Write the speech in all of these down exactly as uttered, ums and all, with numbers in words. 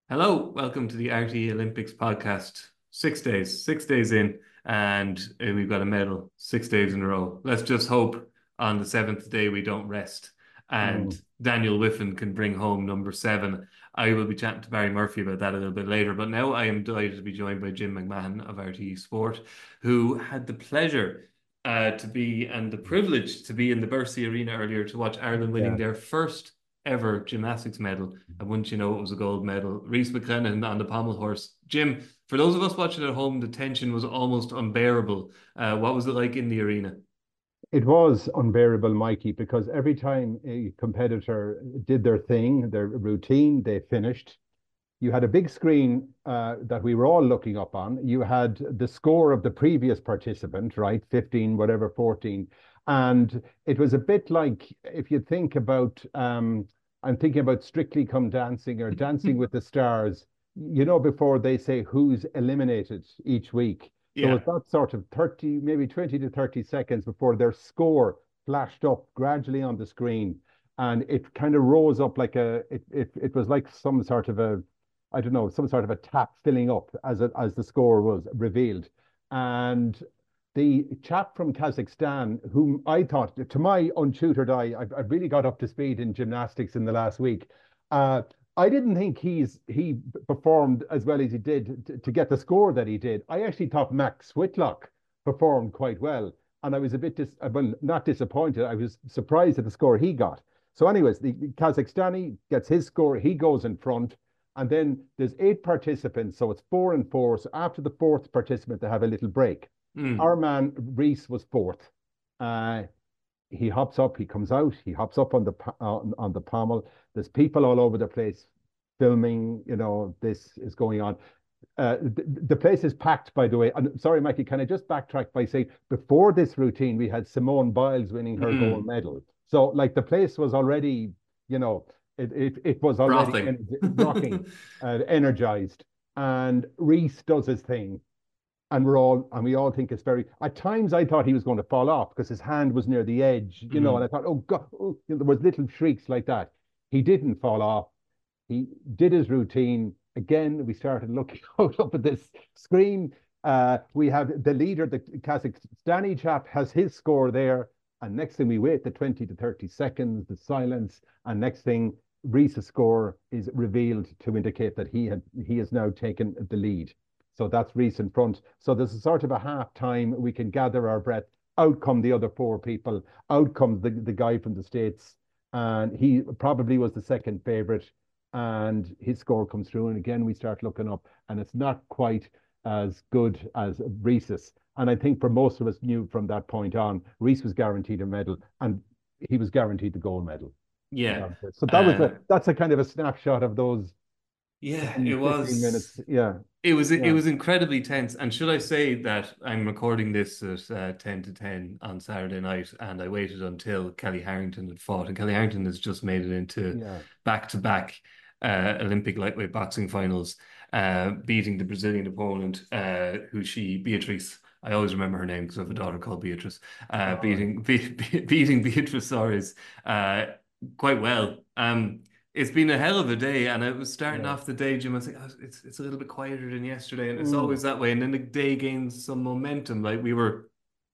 Hello, welcome to the R T E Olympics podcast. Six days, six days in, and uh, we've got a medal six days in a row. Let's just hope on the seventh day we don't rest and Mm. Daniel Wiffen can bring home number seven. I will be chatting to Barry Murphy about that a little bit later, but now I am delighted to be joined by Jim McMahon of R T E Sport, who had the pleasure uh, to be and the privilege to be in the Bercy Arena earlier to watch Ireland winning Yeah, their first ever gymnastics medal. And wouldn't you know it was a gold medal? Rhys McLennan on the pommel horse. Jim, for those of us watching at home, the tension was almost unbearable. Uh, what was it like in the arena? it was unbearable, Mikey, because every time a competitor did their thing, their routine, they finished. You had a big screen uh, that we were all looking up on. You had the score of the previous participant, right? fifteen, whatever, fourteen. And it was a bit like if you think about, um, I'm thinking about Strictly Come Dancing or Dancing with the Stars, you know, before they say who's eliminated each week. There was Yeah. that sort of thirty, maybe twenty to thirty seconds before their score flashed up gradually on the screen. And it kind of rose up like a, it, it, it was like some sort of a, I don't know, some sort of a tap filling up as it, as the score was revealed. And the chap from Kazakhstan, whom I thought, to my untutored eye, I've, I've really got up to speed in gymnastics in the last week. Uh, I didn't think he's he performed as well as he did to, to get the score that he did. I actually thought Max Whitlock performed quite well, and I was a bit dis well, not disappointed. I was surprised at the score he got. So, anyways, the Kazakhstani gets his score. He goes in front. And then there's eight participants, so it's four and four. So after the fourth participant, they have a little break. Our Mm. man Rhys was fourth. Uh, he hops up, he comes out, he hops up on the uh, on the pommel. There's people all over the place filming. You know, this is going on. Uh, the, the place is packed, by the way. And sorry, Mikey, can I just backtrack by saying before this routine, we had Simone Biles winning her gold Mm. medal. So, like, the place was already, you know, it it, it was already Frothing. en rocking, uh, energized. And Rhys does his thing, and we're all and we all think it's very. At times, I thought he was going to fall off because his hand was near the edge, you know, and I Mm. thought, oh God, oh, you know, there was little shrieks like that. He didn't fall off. He did his routine. Again, we started looking out up at this screen. Uh, we have the leader, the Kazakhstani chap, has his score there. And next thing we wait the twenty to thirty seconds, the silence. And next thing, Rhys's score is revealed to indicate that he had he has now taken the lead. So that's Rhys in front. So there's a sort of a half time we can gather our breath. Out come the other four people. Out comes the, the guy from the States. And he probably was the second favorite, and his score comes through. And again, we start looking up, and it's not quite as good as Rhys's. And I think for most of us knew from that point on, Rhys was guaranteed a medal, and he was guaranteed the gold medal. Yeah. Yeah. So that was Uh, a that's a kind of a snapshot of those yeah, it ten, fifteen was. minutes. Yeah, It was it yeah. was incredibly tense. And should I say that I'm recording this at uh, ten to ten on Saturday night, and I waited until Kelly Harrington had fought, and Kelly Harrington has just made it into Yeah. back-to-back uh, Olympic lightweight boxing finals, uh, beating the Brazilian opponent, uh, who she Beatrice. I always remember her name because I have a daughter called Beatrice. Uh, All right. beating be, be- beating Beatrice Soares uh, quite well. Um, it's been a hell of a day, and it was starting Yeah. off the day, Jim. I was like, oh, it's it's a little bit quieter than yesterday, and it's Mm. always that way. And then the day gains some momentum. Like we were,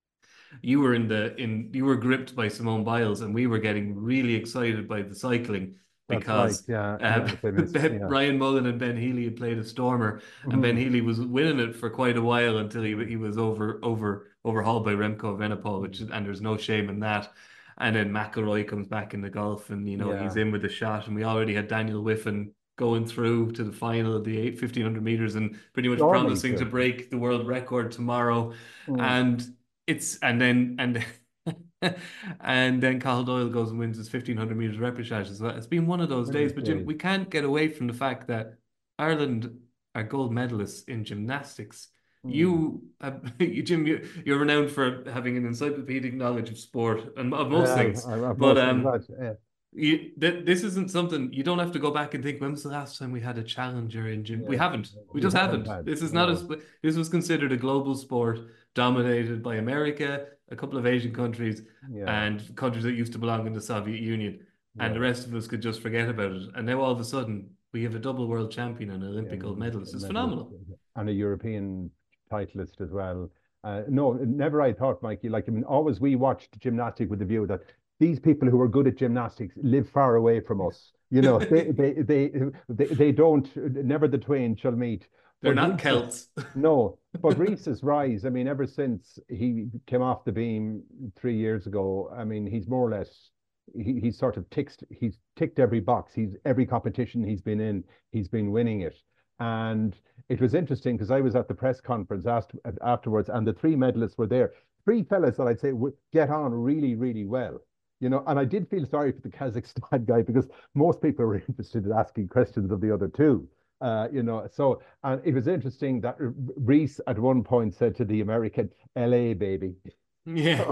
you were in the in you were gripped by Simone Biles, and we were getting really excited by the cycling That's right. because Yeah. uh, Yeah. They missed. Yeah. Brian Mullen and Ben Healy had played a stormer, and Ben Mhm. Healy was winning it for quite a while until he he was over over overhauled by Remco Evenepoel, which Mm. and there's no shame in that. And then McIlroy comes back in the golf, and you know he's Yeah. in with a shot, and we already had Daniel Wiffen going through to the final of the eight, fifteen hundred meters and pretty much Storming promising to through. break the world record tomorrow. Mm. And it's and then and and then Cathal Doyle goes and wins his fifteen hundred meters repechage as well. It's been one of those days, Brilliant but Jim, days. we can't get away from the fact that Ireland are gold medalists in gymnastics. Mm. You, have, you Jim, you, you're renowned for having an encyclopedic knowledge of sport and of I most have, things. I have But most of um, that. Yeah. you, th this isn't something you don't have to go back and think when was the last time we had a challenger in gym. We Yeah. haven't. We We just haven't haven't. had. This is not No. a. This was considered a global sport dominated by America, a couple of Asian countries, Yeah. and countries that used to belong in the Soviet Union, and the Yeah. rest of us could just forget about it. And now all of a sudden we have a double world champion and an Yeah, Olympic gold medalist. It's medalist phenomenal. and a European titleist as well. Uh, no, never I thought, Mikey, like, I mean, always we watched gymnastics with the view that these people who are good at gymnastics live far away from us. You know, they, they, they, they, they don't, never the twain shall meet. They're But not Reese's, Celts. no, but Reese's rise, I mean, ever since he came off the beam three years ago, I mean, he's more or less, he, he's sort of ticked, he's ticked every box. He's every competition he's been in, he's been winning it. And it was interesting because I was at the press conference asked, afterwards, and the three medalists were there. Three fellas that I'd say would get on really, really well. You know, and I did feel sorry for the Kazakhstan guy because most people were interested in asking questions of the other two. Uh, you know, so and it was interesting that Reese at one point said to the American, L A, baby. Yeah.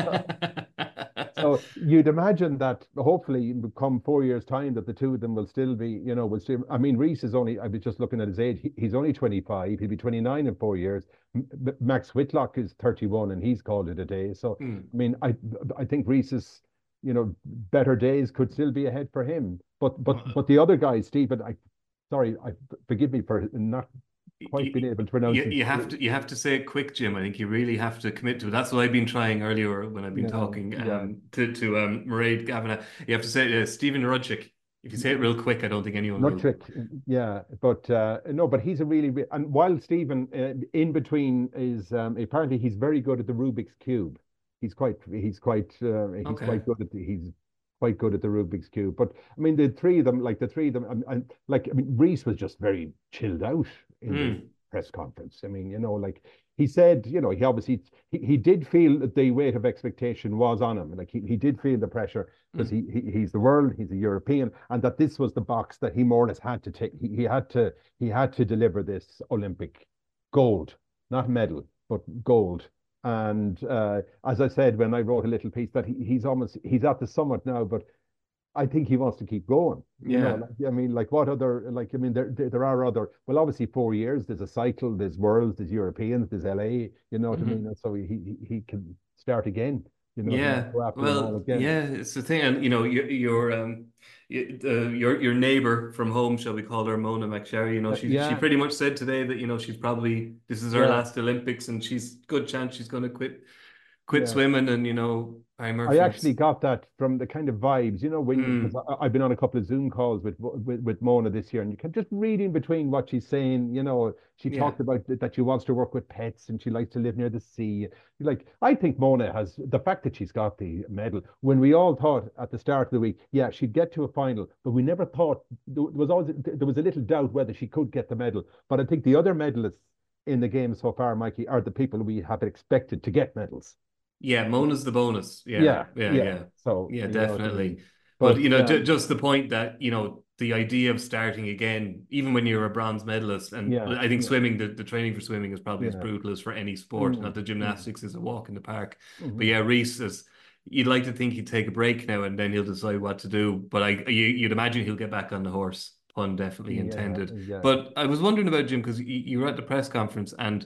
So you'd imagine that hopefully come four years' time that the two of them will still be, you know, will still. I mean, Reese is only. I was just looking at his age. He, he's only twenty-five. He'll be twenty-nine in four years. M Max Whitlock is thirty-one, and he's called it a day. So mm. I mean, I I think Reese's, you know, better days could still be ahead for him. But but but the other guy, Stephen, I sorry, I forgive me for not quite you, being able to pronounce you, it. You have to you have to say it quick, Jim. I think you really have to commit to it. That's what I've been trying earlier when I've been Yeah, talking um, yeah. to to um, Mairead Kavanagh. You have to say uh, Stephen Rudchick. If you say it real quick, I don't think anyone Not will. trick, yeah, but uh, no, but he's a really and while Stephen uh, in between is um, apparently he's very good at the Rubik's cube. He's quite he's quite uh, he's Okay. quite good at the, he's quite good at the Rubik's cube. But I mean the three of them, like the three of them, and, and like I mean Reese was just very chilled out in the Mm. press conference. I mean, you know, like he said, you know, he obviously he, he did feel that the weight of expectation was on him. Like he, he did feel the pressure because Mm. he, he he's the world, he's a European, and that this was the box that he more or less had to take. He, he had to he had to deliver this Olympic gold, not medal, but gold. And uh, as I said when I wrote a little piece, that he, he's almost he's at the summit now, but I think he wants to keep going. You know, Yeah. like, I mean, like what other, like, I mean, there, there, there are other, well, obviously four years, there's a cycle, there's Worlds, there's Europeans, there's L A, you know what I mean? Mhm. And so he, he, he can start again, you know what I mean? Yeah. Go after them all Well, again. yeah, it's the thing, and you know, your your um, y- uh, your your neighbor from home, shall we call her Mona McSherry? You know, Uh, she she yeah, pretty much said today that you know she's probably this is her yeah, last Olympics, and she's good chance she's going to quit quit yeah. swimming, and you know, Barry I actually Murphy's. got that from the kind of vibes, you know, when because Mm, I've been on a couple of Zoom calls with, with with Mona this year, and you can just reading between what she's saying. You know, she yeah. talked about that she wants to work with pets and she likes to live near the sea. Like, I think Mona has the fact that she's got the medal. When we all thought at the start of the week, yeah, she'd get to a final, but we never thought there was always there was a little doubt whether she could get the medal. But I think the other medalists in the game so far, Mikey, are the people we have expected to get medals. Yeah, Mona's the bonus. Yeah, Yeah, yeah, yeah. yeah. So Yeah, you know what I definitely. mean. But But you know, ju um, just the point that, you know, the idea of starting again, even when you're a bronze medalist, and yeah, I think yeah, swimming, the, the training for swimming is probably as yeah. brutal as for any sport. Mm, Not that mm, gymnastics is a walk in the park. But hmm. yeah, Reese is, you'd like to think he'd take a break now and then he'll decide what to do. But I you, you'd imagine he'll get back on the horse, pun definitely Yeah, intended. yeah, But I was wondering about Jim, because you, you were at the press conference and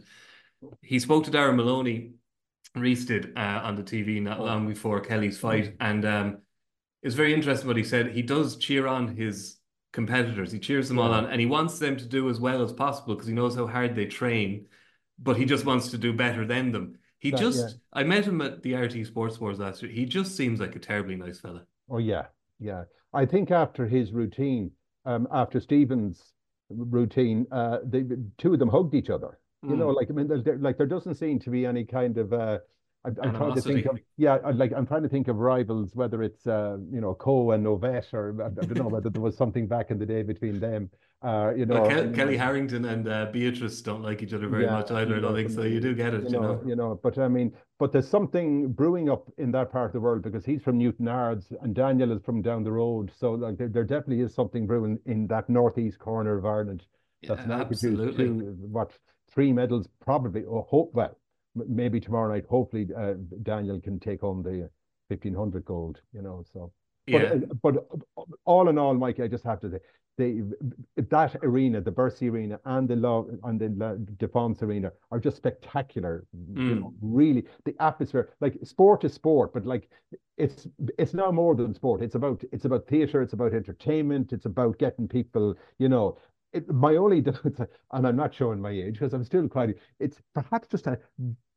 he spoke to Darren Maloney. Reese did uh, on the T V not oh, long before Kelly's mm, fight, and um, it's very interesting what he said. He does cheer on his competitors. He cheers them all yeah. on, and he wants them to do as well as possible because he knows how hard they train. But he just wants to do better than them. He That, yeah. just, I met him at the R T Sports Wars last year. He just seems like a terribly nice fella. Oh, yeah, yeah. I think after his routine, um, after Stephen's routine, uh, the two of them hugged each other. You know, Mm. like I mean, there, there- like there doesn't seem to be any kind of. Uh, I'm, I'm trying to think Animosity. of yeah, I- like I'm trying to think of rivals, whether it's uh, you know, Coe and Ovett, or I, I don't know whether there was something back in the day between them. Uh, you Well, know, Kel you know, Kelly Harrington and uh, Beatrice don't like each other very yeah, much either. you I know don't what I think so. You mean. do get You it, you know, know. you know, but I mean, but there's something brewing up in that part of the world because he's from Newton Ards and Daniel is from down the road. So like there, there definitely is something brewing in that northeast corner of Ireland that's Yeah, now produced absolutely. two, what, three medals probably, or hope, well, m- maybe tomorrow night, hopefully uh, Daniel can take home the fifteen hundred gold, you know, so. But, Yeah. uh, but all in all, Mike, I just have to say, the that arena, the Bercy Arena and the Law and the La Défense Arena are just spectacular. Mm. You know, really the atmosphere. Like sport is sport, but like it's it's now more than sport. It's about it's about theatre. It's about entertainment. It's about getting people. You know, it, my only and I'm not showing my age because I'm still quite. It's perhaps just a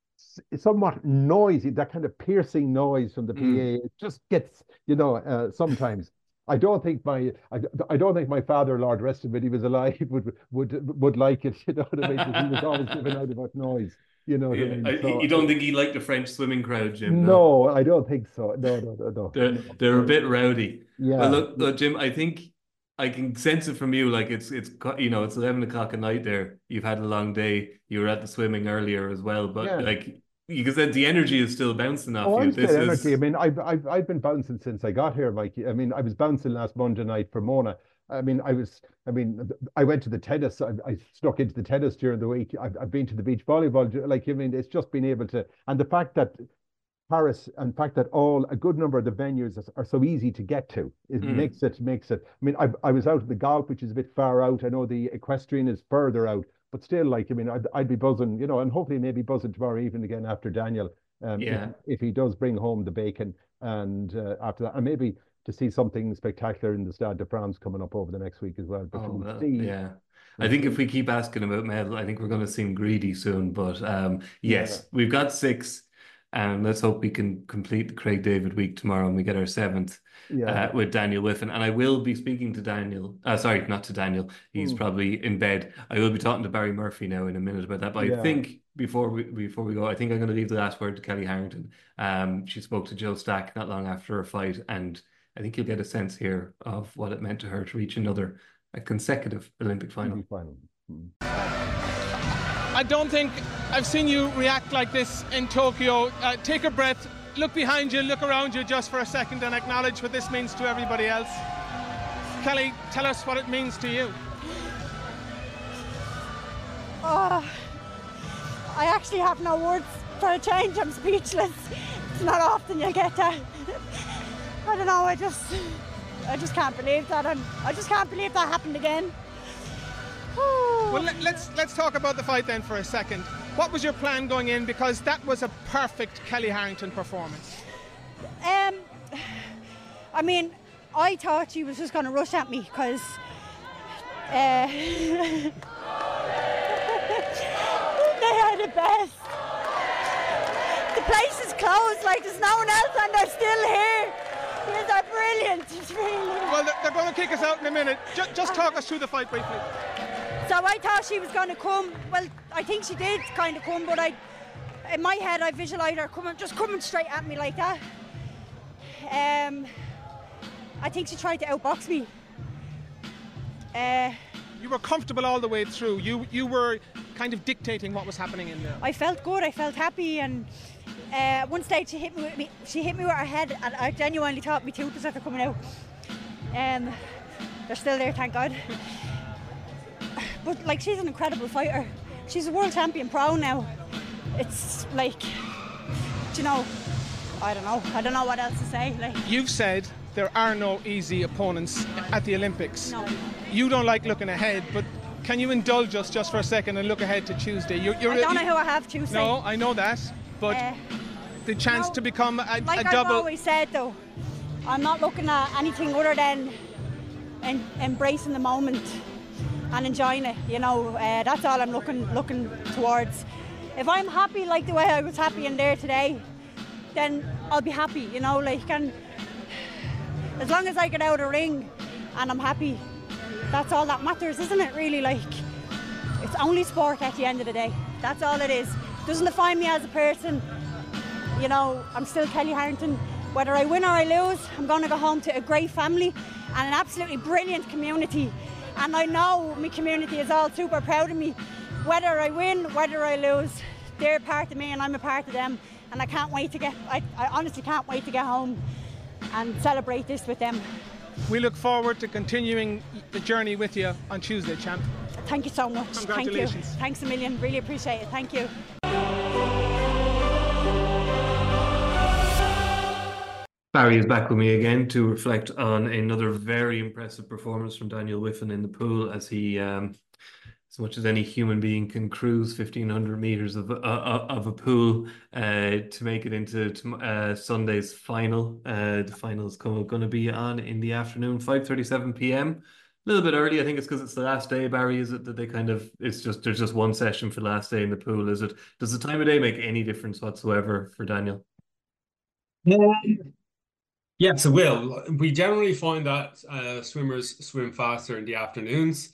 somewhat noisy, that kind of piercing noise from the P A. Mm. It just gets, you know, uh, sometimes. I don't think my I, I don't think my father, Lord rest him, when he was alive, would would would like it. You know what I mean? Because he was always giving out about noise. You know what yeah. I mean? So, you don't think he liked the French swimming crowd, Jim? No, no, I don't think so. No, no, no, no. They're, no. they're a bit rowdy. Yeah. But look, look, Jim, I think I can sense it from you. Like it's it's you know it's eleven o'clock at night there. You've had a long day. You were at the swimming earlier as well, but yeah. like. You can say the energy is still bouncing off oh, you. I'm this still is... energy. I mean, I've, I've, I've been bouncing since I got here, Mikey. I mean, I was bouncing last Monday night for Mona. I mean, I was, I mean, I went to the tennis. I, I snuck into the tennis during the week. I've, I've been to the beach volleyball. Like, I mean, it's just been able to, and the fact that Paris, and the fact that all, a good number of the venues are so easy to get to, it mm. makes it, makes it, I mean, I, I was out at the golf, which is a bit far out. I know the equestrian is further out, but still, like, I mean, I'd, I'd be buzzing, you know, and hopefully maybe buzzing tomorrow evening again after Daniel. Um, yeah. if, if he does bring home the bacon, and uh, after that, and maybe to see something spectacular in the Stade de France coming up over the next week as well. But oh, we'll well, see. Yeah, I think if we keep asking about medal, I think we're going to seem greedy soon. But um, yes, yeah. we've got six, and let's hope we can complete the Craig David week tomorrow, and we get our seventh. Yeah. Uh, with Daniel Whiffen, and I will be speaking to Daniel. Uh, sorry, not to Daniel. He's mm. probably in bed. I will be talking to Barry Murphy now in a minute about that. But yeah. I think before we before we go, I think I'm going to leave the last word to Kelly Harrington. Um, she spoke to Jill Stack not long after her fight, and I think you'll get a sense here of what it meant to her to reach another a consecutive Olympic final. final. Mm. I don't think I've seen you react like this in Tokyo. Uh, take a breath. Look behind you, look around you just for a second and acknowledge what this means to everybody else. Kelly, tell us what it means to you. Oh, I actually have no words for a change. I'm speechless. It's not often you get that. I don't know, I just, I just can't believe that. And I just can't believe that happened again. Well, let, let's let's talk about the fight then for a second. What was your plan going in? Because that was a perfect Kelly Harrington performance. Um, I mean, I thought she was just going to rush at me because uh, they are the best. The place is closed, like there's no one else, and they're still here. They're brilliant. It's really... Well, they're, they're going to kick us out in a minute. Just, just talk us through the fight briefly. So I thought she was going to come. Well, I think she did kind of come, but I, in my head, I visualised her coming, just coming straight at me like that. Um, I think she tried to outbox me. Uh, you were comfortable all the way through. You you were kind of dictating what was happening in there. I felt good. I felt happy, and uh, at one stage she hit me with me. She hit me with her head, and I genuinely thought my tooth was after coming out. Um, they're still there, thank God. But like, she's an incredible fighter. She's a world champion pro now. It's like, you know, I don't know. I don't know what else to say. Like, you've said there are no easy opponents at the Olympics. No. You don't like looking ahead, but can you indulge us just for a second and look ahead to Tuesday? You're, you're, I don't know who I have Tuesday. No, I know that, but uh, the chance no, to become a, like a double. I've always said though, I'm not looking at anything other than en embracing the moment and enjoying it. You know, uh, that's all I'm looking looking towards. If I'm happy like the way I was happy in there today, then I'll be happy. You know, like, and as long as I get out of the ring and I'm happy, that's all that matters, isn't it? Really, like, it's only sport at the end of the day. That's all it is. Doesn't define me as a person. You know, I'm still Kelly Harrington. Whether I win or I lose, I'm going to go home to a great family and an absolutely brilliant community. And I know my community is all super proud of me. Whether I win, whether I lose, they're a part of me and I'm a part of them. And I can't wait to get, I, I honestly can't wait to get home and celebrate this with them. We look forward to continuing the journey with you on Tuesday, champ. Thank you so much. Congratulations. Thank you. Thanks a million. Really appreciate it. Thank you. Barry is back with me again to reflect on another very impressive performance from Daniel Wiffen in the pool as he, um, as much as any human being can cruise fifteen hundred meters of, uh, of a pool uh, to make it into uh, Sunday's final. Uh, the final is going to be on in the afternoon, five thirty-seven p m. A little bit early. I think it's because it's the last day, Barry, is it that they kind of, it's just, there's just one session for the last day in the pool, is it? Does the time of day make any difference whatsoever for Daniel? Yes, it will. We generally find that uh, swimmers swim faster in the afternoons.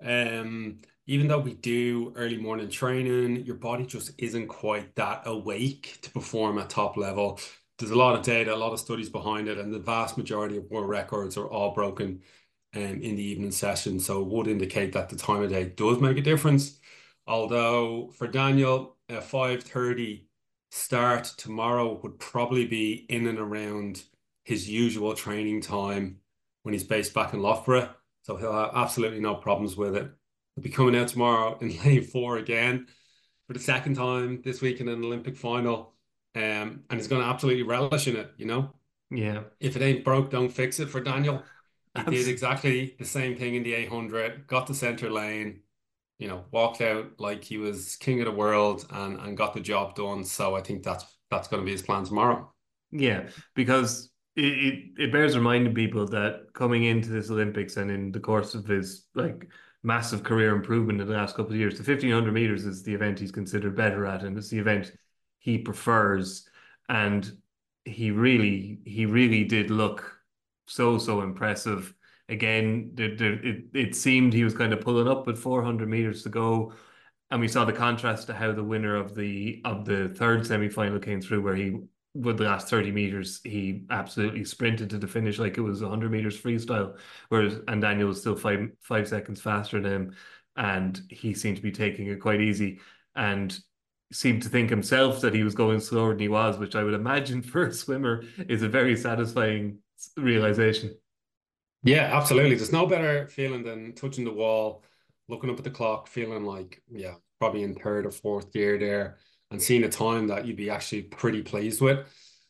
Um, even though we do early morning training, your body just isn't quite that awake to perform at top level. There's a lot of data, a lot of studies behind it, and the vast majority of world records are all broken um, in the evening session. So it would indicate that the time of day does make a difference. Although for Daniel, a five thirty start tomorrow would probably be in and around his usual training time when he's based back in Loughborough. So he'll have absolutely no problems with it. He'll be coming out tomorrow in lane four again for the second time this week in an Olympic final. Um, and he's going to absolutely relish in it, you know? Yeah. If it ain't broke, don't fix it for Daniel. He Abs- did exactly the same thing in the eight hundred, got the center lane, you know, walked out like he was king of the world and, and got the job done. So I think that's that's going to be his plan tomorrow. Yeah, because it, it, it bears reminding people that coming into this Olympics and in the course of his like massive career improvement in the last couple of years, the fifteen hundred meters is the event he's considered better at, and it's the event he prefers. And he really, he really did look so, so impressive. Again, there, there, it, it seemed he was kind of pulling up with four hundred meters to go. And we saw the contrast to how the winner of the of the third semi-final came through, where he, with the last thirty meters, he absolutely sprinted to the finish like it was one hundred meters freestyle. Whereas, and Daniel was still five five seconds faster than him, and he seemed to be taking it quite easy and seemed to think himself that he was going slower than he was, which I would imagine for a swimmer is a very satisfying realization. Yeah, absolutely. There's no better feeling than touching the wall, looking up at the clock, feeling like, yeah, probably in third or fourth gear there, and seeing a time that you'd be actually pretty pleased with.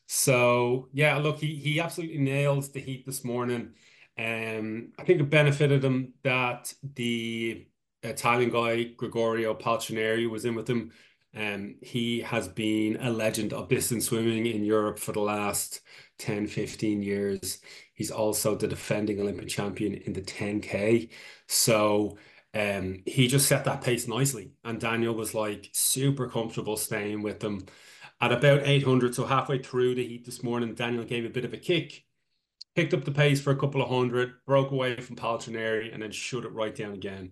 So yeah, look, he he absolutely nailed the heat this morning. Um, I think it benefited him that the Italian guy Gregorio Palcineri was in with him. Um, he has been a legend of distance swimming in Europe for the last ten, fifteen years. He's also the defending Olympic champion in the ten K. So um, he just set that pace nicely. And Daniel was like super comfortable staying with them. At about eight hundred, so halfway through the heat this morning, Daniel gave a bit of a kick, picked up the pace for a couple of hundred, broke away from Palcineri, and then shut it right down again.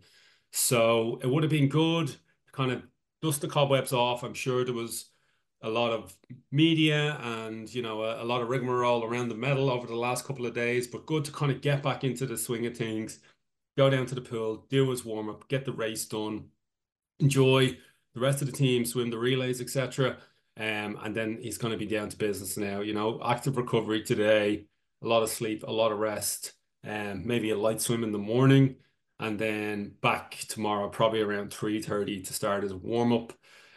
So it would have been good to kind of dust the cobwebs off. I'm sure there was a lot of media and, you know, a, a lot of rigmarole around the medal over the last couple of days, but good to kind of get back into the swing of things, go down to the pool, do his warm-up, get the race done, enjoy the rest of the team, swim the relays, et cetera. Um, and then he's going to be down to business now, you know, active recovery today, a lot of sleep, a lot of rest, and um, maybe a light swim in the morning, and then back tomorrow, probably around three thirty to start his warm-up.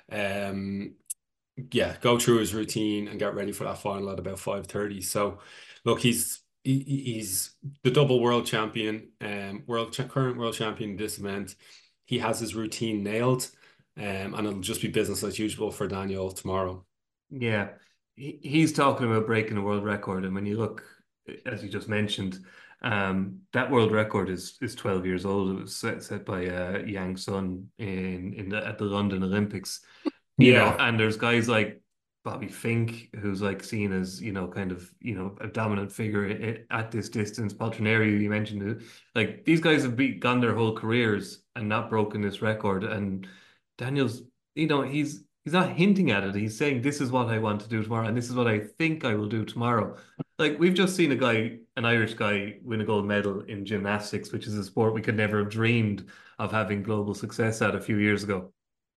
Um, yeah, go through his routine and get ready for that final at about five thirty. So look, he's he, he's the double world champion, um, world current world champion in this event. He has his routine nailed. Um, and it'll just be business as usual for Daniel tomorrow. Yeah, he, he's talking about breaking a world record, and when you look, as you just mentioned, um, that world record is is twelve years old. It was set, set by uh, Yang Sun in in the, at the London Olympics. You Yeah. know, and there's guys like Bobby Fink, who's like seen as, you know, kind of, you know, a dominant figure at this distance. Paltrinieri, you mentioned it. Like, these guys have beat, gone their whole careers and not broken this record. And Daniel's, you know, he's he's not hinting at it. He's saying, this is what I want to do tomorrow, and this is what I think I will do tomorrow. Like, we've just seen a guy, an Irish guy, win a gold medal in gymnastics, which is a sport we could never have dreamed of having global success at a few years ago.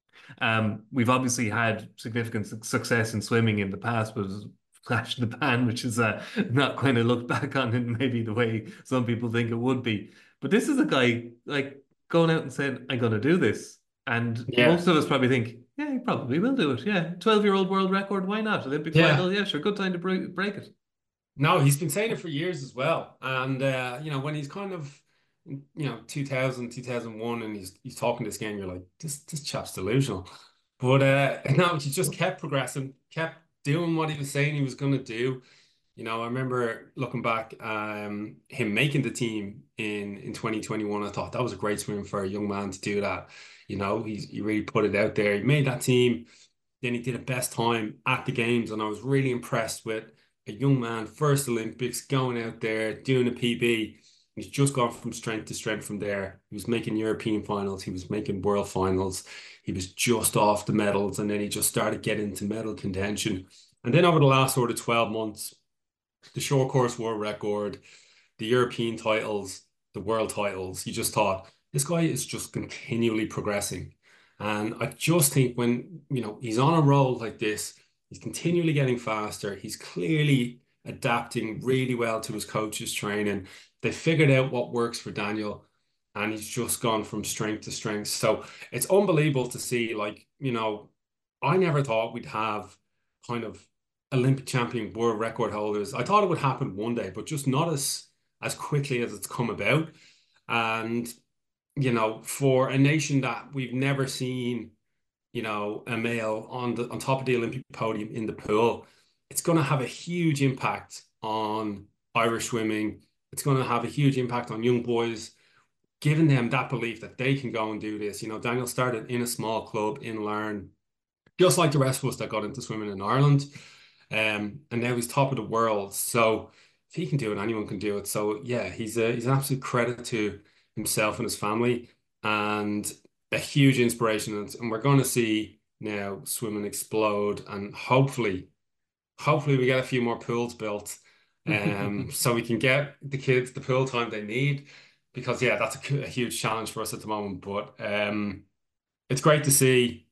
Um, we've obviously had significant su- success in swimming in the past, but it was flash in the pan, which is uh, not kind of looked back on in maybe the way some people think it would be. But this is a guy like going out and saying, I'm going to do this. And Yeah. most of us probably think, yeah, he probably will do it. Yeah, twelve-year-old world record, why not? Olympic Yeah. final, yeah, sure, good time to break, break it. No, he's been saying it for years as well. And uh, you know, when he's kind of, you know, two thousand, two thousand one, and he's he's talking this game, you're like, this this chap's delusional. But uh no, he just kept progressing, kept doing what he was saying he was gonna do. You know, I remember looking back, um, him making the team in in twenty twenty-one. I thought that was a great swim for a young man to do that. You know, he's he really put it out there. He made that team. Then he did a best time at the games, and I was really impressed with a young man, first Olympics, going out there, doing a P B. He's just gone from strength to strength from there. He was making European finals, he was making world finals, he was just off the medals, and then he just started getting into medal contention. And then over the last sort of twelve months, the short course world record, the European titles, the world titles, you just thought, this guy is just continually progressing. And I just think when, you know, he's on a roll like this, he's continually getting faster. He's clearly adapting really well to his coach's training. They figured out what works for Daniel, and he's just gone from strength to strength. So it's unbelievable to see, like, you know, I never thought we'd have kind of Olympic champion world record holders. I thought it would happen one day, but just not as as quickly as it's come about. And you know, for a nation that we've never seen, you know, a male on the on top of the Olympic podium in the pool, it's going to have a huge impact on Irish swimming. It's going to have a huge impact on young boys, giving them that belief that they can go and do this. You know, Daniel started in a small club in Larne, just like the rest of us that got into swimming in Ireland. Um, and now he's top of the world. So if he can do it, anyone can do it. So yeah, he's a he's an absolute credit to himself and his family, and a huge inspiration. And, and we're going to see now swimming explode, and hopefully, hopefully we get a few more pools built, um, so we can get the kids the pool time they need. Because yeah, that's a, a huge challenge for us at the moment. But um, it's great to see,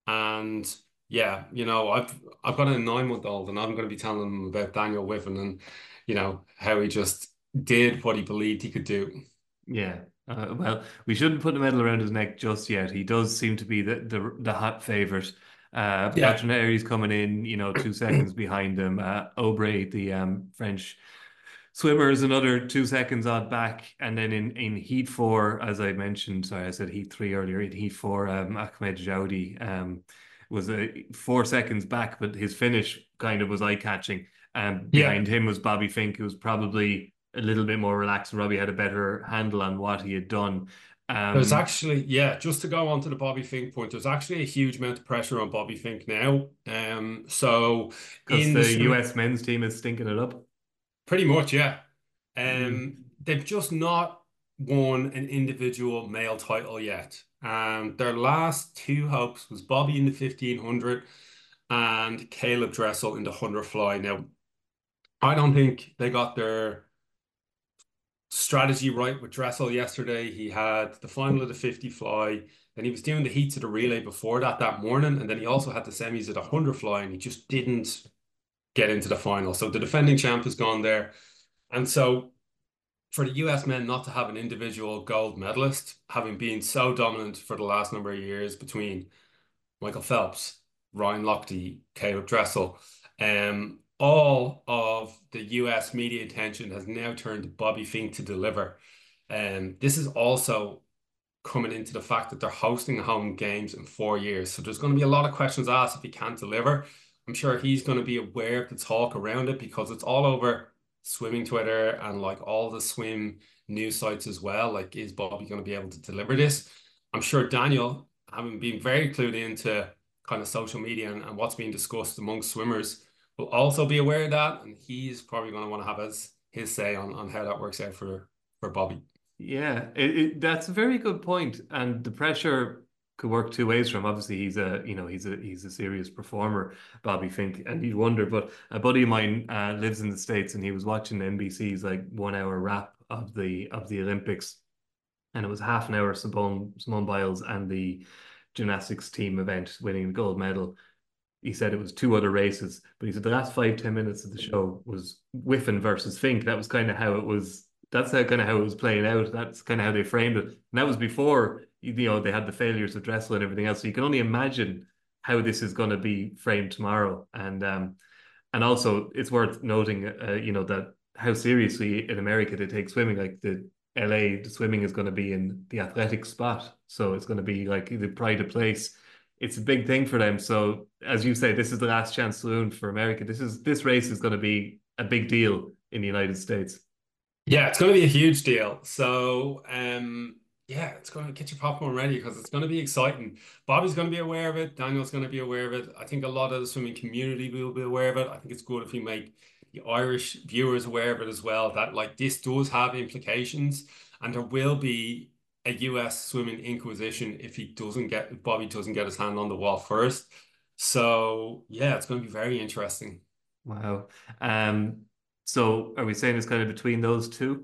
and yeah, you know, I've I've got a nine month old, and I'm going to be telling him about Daniel Wiffen and you know how he just did what he believed he could do. Yeah. Uh, well, we shouldn't put the medal around his neck just yet. He does seem to be the the, the hot favorite. Uh, Yeah. Patrick Ary's coming in, you know, two seconds behind him. Uh, Aubrey, the um, French swimmer, is another two seconds odd back. And then in, in heat four, as I mentioned, sorry, I said heat three earlier. In heat four, um, Ahmed Jowdi um, was a four seconds back, but his finish kind of was eye catching. Um, Yeah. behind him was Bobby Fink, who was probably a little bit more relaxed. Robbie had a better handle on what he had done. Um, There's actually, yeah, just to go on to the Bobby Fink point, there's actually a huge amount of pressure on Bobby Fink now. Um, so because in the the U S men's team is stinking it up. pretty much, yeah. Um, Mm. they've just not won an individual male title yet. Um, their last two hopes was Bobby in the fifteen hundred and Caleb Dressel in the one hundred fly. Now, I don't think they got their strategy right with Dressel yesterday. He had the final of the fifty fly, then he was doing the heats of the relay before that that morning, and then he also had the semis of the one hundred fly, and he just didn't get into the final. So the defending champ has gone there. And so for the U S men not to have an individual gold medalist, having been so dominant for the last number of years between Michael Phelps, Ryan Lochte, Caleb Dressel, um, all of the U S media attention has now turned to Bobby Fink to deliver. And um, this is also coming into the fact that they're hosting home games in four years. So there's going to be a lot of questions asked if he can't deliver. I'm sure he's going to be aware of the talk around it, because it's all over swimming Twitter and like all the swim news sites as well. Like, is Bobby going to be able to deliver this? I'm sure Daniel, having been very clued into kind of social media and, and what's being discussed amongst swimmers, will also be aware of that, and he's probably going to want to have his his say on on how that works out for for Bobby. Yeah, it, it, that's a very good point, and the pressure could work two ways for him. Obviously, he's a you know he's a he's a serious performer, Bobby Fink, and you'd wonder. But a buddy of mine uh, lives in the States, and he was watching N B C's like one hour wrap of the of the Olympics, and it was half an hour Simone Simone Biles and the gymnastics team event winning the gold medal. He said it was two other races, but he said the last five ten minutes of the show was Wiffen versus Fink. That was kind of how it was. That's how kind of how it was playing out. That's kind of how they framed it. And that was before, you know, they had the failures of Dressel and everything else. So you can only imagine how this is going to be framed tomorrow. And um, And also, it's worth noting, uh, you know, that how seriously in America they take swimming. Like the L A, the swimming is going to be in the athletic spot, so it's going to be like the pride of place. It's a big thing for them. So, as you say, this is the last chance saloon for America. This is this race is going to be a big deal in the United States. Yeah, it's going to be a huge deal. So, um, yeah, it's going to get your popcorn ready because it's going to be exciting. Bobby's going to be aware of it. Daniel's going to be aware of it. I think a lot of the swimming community will be aware of it. I think it's good if we make the Irish viewers aware of it as well, that like this does have implications and there will be a U S swimming inquisition if he doesn't get, if Bobby doesn't get his hand on the wall first. So, yeah, it's going to be very interesting. Wow. Um, so are we saying it's kind of between those two?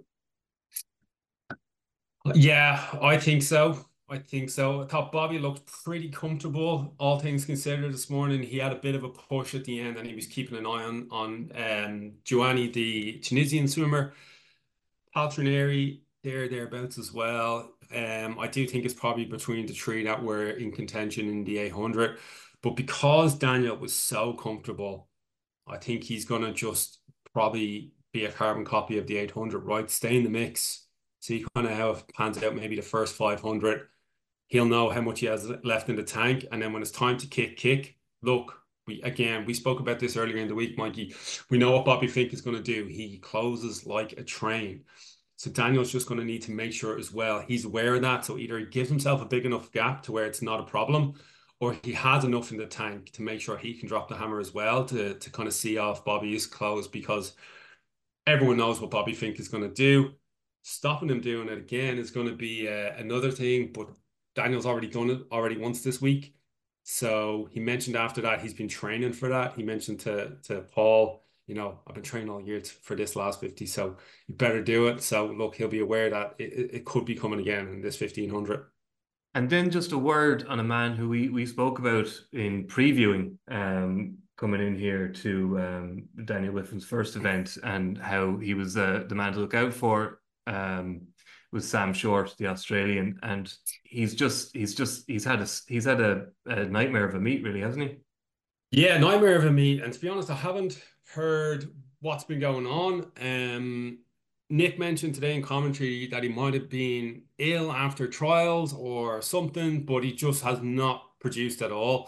Yeah, I think so. I think so. I thought Bobby looked pretty comfortable, all things considered this morning. He had a bit of a push at the end and he was keeping an eye on on um Giovanni, the Tunisian swimmer, Paltrinieri, there, thereabouts as well. Um, I do think it's probably between the three that were in contention in the eight hundred. But because Daniel was so comfortable, I think he's gonna just probably be a carbon copy of the eight hundred, right? Stay in the mix, see kind of how it pans out, maybe the first five hundred. He'll know how much he has left in the tank. And then when it's time to kick, kick, look, we again, we spoke about this earlier in the week, Mikey. We know what Bobby Fink is going to do. He closes like a train. So Daniel's just going to need to make sure as well he's aware of that. So either he gives himself a big enough gap to where it's not a problem, or he has enough in the tank to make sure he can drop the hammer as well to, to kind of see off Bobby's close, because everyone knows what Bobby Fink is going to do. Stopping him doing it again is going to be uh, another thing, but Daniel's already done it already once this week. So he mentioned after that he's been training for that. He mentioned to to Paul, you know, I've been training all year for this last fifty, so you better do it. So look, he'll be aware that it, it could be coming again in this fifteen hundred. And then just a word on a man who we, we spoke about in previewing um, coming in here to um, Daniel Whiffen's first event and how he was uh, the man to look out for. Um, was Sam Short, the Australian, and he's just he's just he's had a he's had a, a nightmare of a meet, really, hasn't he? Yeah, nightmare of a meet. And to be honest, I haven't heard what's been going on. Um, Nick mentioned today in commentary that he might have been ill after trials or something, but he just has not produced at all.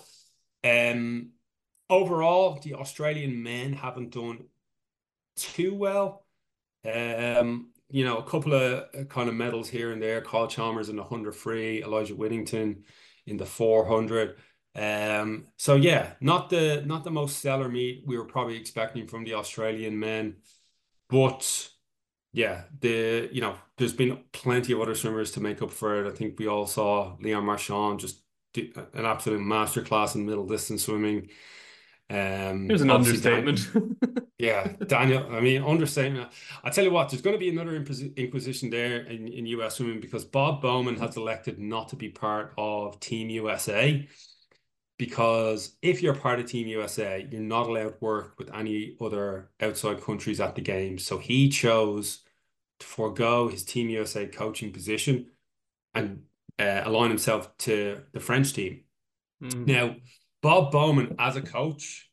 Um, overall, the Australian men haven't done too well. Um, you know, a couple of uh, kind of medals here and there. Carl Chalmers in the one hundred free, Elijah Whittington in the four hundred. Um, so yeah, not the not the most stellar meet we were probably expecting from the Australian men, but yeah, the you know, there's been plenty of other swimmers to make up for it. I think we all saw Leon Marchand just do an absolute masterclass in middle distance swimming. Um, Here's an understatement. Dan yeah, Daniel. I mean, understatement. I tell you what, there's going to be another inquisition there in, in U S swimming because Bob Bowman has elected not to be part of Team U S A. Because if you're part of Team U S A, you're not allowed to work with any other outside countries at the games. So he chose to forego his Team U S A coaching position and uh, align himself to the French team. Mm. Now, Bob Bowman, as a coach,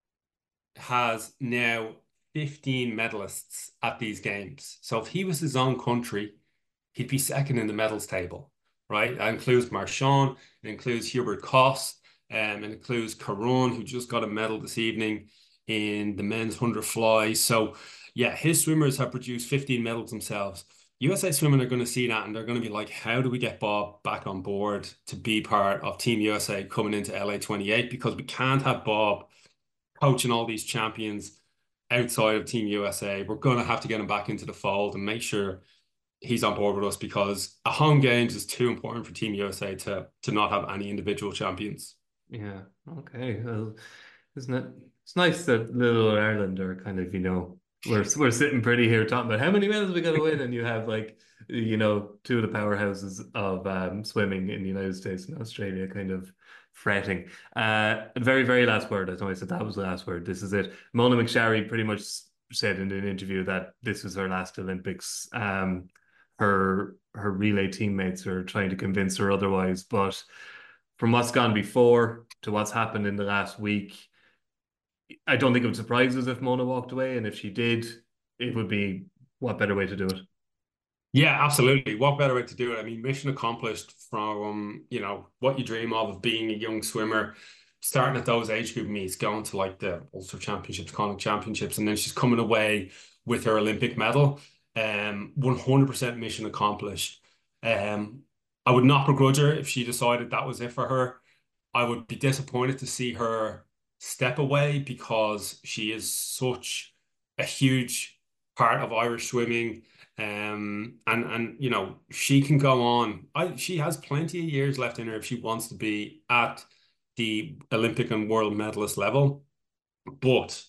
has now fifteen medalists at these games. So if he was his own country, he'd be second in the medals table, right? That includes Marchand, it includes Hubert Koss, um, it includes Caron, who just got a medal this evening in the men's one hundred fly. So yeah, his swimmers have produced fifteen medals themselves. U S A Swimming are going to see that and they're going to be like, how do we get Bob back on board to be part of Team U S A coming into L A twenty-eight? Because we can't have Bob coaching all these champions outside of Team U S A. We're going to have to get him back into the fold and make sure he's on board with us because a home games is too important for Team U S A to, to not have any individual champions. Yeah, okay. Well, isn't it? It's nice that little Ireland are kind of, you know, We're we're sitting pretty here talking about how many medals we got to win, and you have like you know two of the powerhouses of um, swimming in the United States and Australia kind of fretting. Uh, very very last word. I know I said that was the last word. This is it. Mona McSharry pretty much said in an interview that this was her last Olympics. Um, her her relay teammates are trying to convince her otherwise, but from what's gone before to what's happened in the last week, I don't think it would surprise us if Mona walked away, and if she did, it would be what better way to do it? Yeah, absolutely. What better way to do it? I mean, mission accomplished from, you know, what you dream of of being a young swimmer, starting at those age group meets, going to like the Ulster Championships, Connacht Championships, and then she's coming away with her Olympic medal. Um, one hundred percent mission accomplished. Um, I would not begrudge her if she decided that was it for her. I would be disappointed to see her step away because she is such a huge part of Irish swimming. Um, and and you know, she can go on. I she has plenty of years left in her if she wants to be at the Olympic and world medalist level. But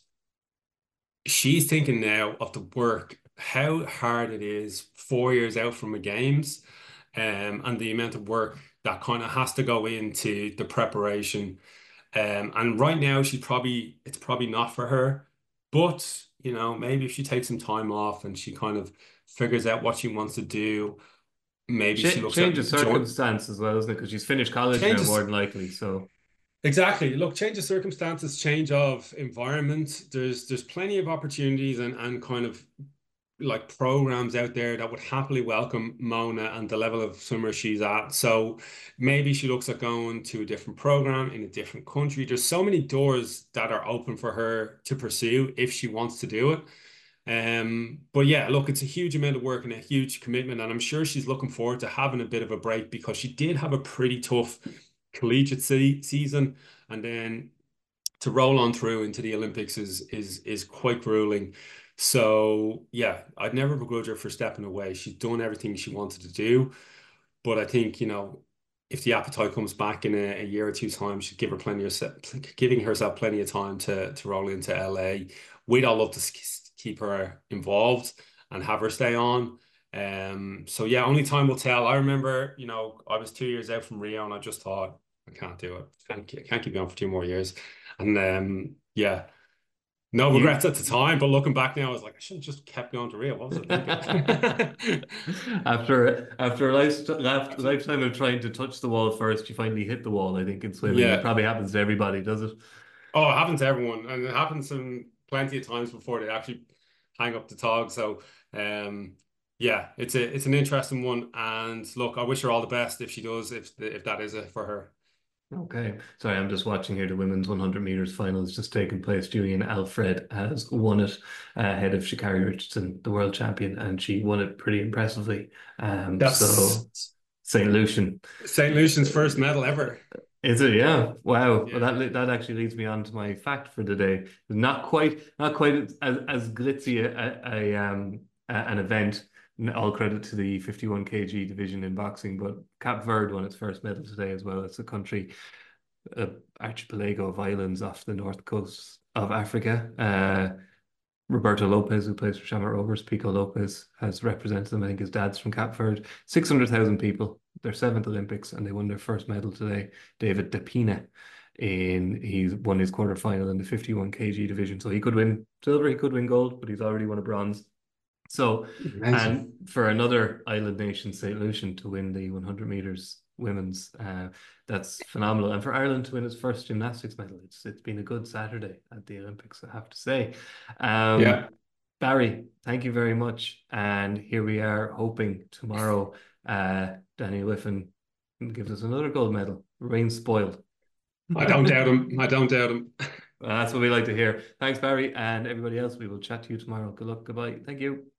she's thinking now of the work, how hard it is four years out from the games, um, and the amount of work that kind of has to go into the preparation. Um, and right now, she's probably it's probably not for her. But you know, maybe if she takes some time off and she kind of figures out what she wants to do, maybe she Ch looks change at of circumstance as well, isn't it? Because she's finished college changes. now, more than likely. So Exactly. Look, change of circumstances, change of environment. There's there's plenty of opportunities and and kind of like programs out there that would happily welcome Mona and the level of swimmer she's at. So maybe she looks at going to a different program in a different country. There's so many doors that are open for her to pursue if she wants to do it. Um, but yeah, look, it's a huge amount of work and a huge commitment, and I'm sure she's looking forward to having a bit of a break because she did have a pretty tough collegiate se season, and then to roll on through into the Olympics is is is quite grueling. So yeah, I'd never begrudge her for stepping away. She's done everything she wanted to do, but I think, you know, if the appetite comes back in a, a year or two time, she'd give her plenty of giving herself plenty of time to to roll into L A. We'd all love to keep her involved and have her stay on. Um, so yeah, only time will tell. I remember, you know, I was two years out from Rio and I just thought, I can't do it. I can't, I can't keep going for two more years. And um, yeah, no regrets at the time, but looking back now, I was like, I should have just kept going to Rio. What was I thinking? after after a life, lifetime of trying to touch the wall first, you finally hit the wall, I think, in swimming. Yeah. It probably happens to everybody, does it? Oh, it happens to everyone. And it happens some plenty of times before they actually hang up the tog. So um yeah, it's a it's an interesting one. And look, I wish her all the best if she does, if if that is it for her. Okay. Sorry, I'm just watching here. The women's one hundred meters final is just taking place. Julian Alfred has won it uh, ahead of Sha'Carri Richardson, the world champion, and she won it pretty impressively. Um, That's so Saint Lucian. Saint Lucian's first medal ever. Is it? Yeah. Wow. Yeah. Well, that that actually leads me on to my fact for the day. Not quite, not quite as as glitzy a, a um a, an event. All credit to the fifty-one K G division in boxing, but Cape Verde won its first medal today as well. It's a country, a archipelago of islands off the north coast of Africa. Uh, Roberto Lopez, who plays for Shamrock Rovers, Pico Lopez, has represented them. I think his dad's from Cape Verde. six hundred thousand people. Their seventh Olympics, and they won their first medal today. David Dapina, in he won his quarterfinal in the fifty-one K G division, so he could win silver, he could win gold, but he's already won a bronze. So, Amazing. And for another island nation, Saint Lucian, to win the one hundred meters women's, uh, that's phenomenal. And for Ireland to win its first gymnastics medal, it's it's been a good Saturday at the Olympics, I have to say. Um, yeah. Barry, thank you very much. And here we are hoping tomorrow uh, Danny Whiffen gives us another gold medal. Rain spoiled. I don't doubt him. I don't doubt him. Well, that's what we like to hear. Thanks, Barry, and everybody else. We will chat to you tomorrow. Good luck. Goodbye. Thank you.